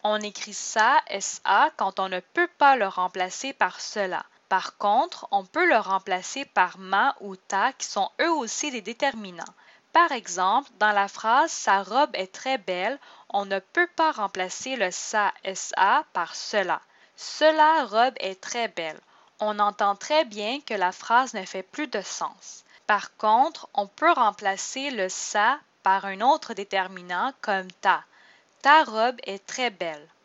On écrit ça, SA, quand on ne peut pas le remplacer par cela. Par contre, on peut le remplacer par ma ou ta qui sont eux aussi des déterminants. Par exemple, dans la phrase Sa robe est très belle, on ne peut pas remplacer le ça, SA, par cela. Cela robe est très belle. On entend très bien que la phrase ne fait plus de sens. Par contre, on peut remplacer le ça par un autre déterminant comme ta. Ta robe est très belle.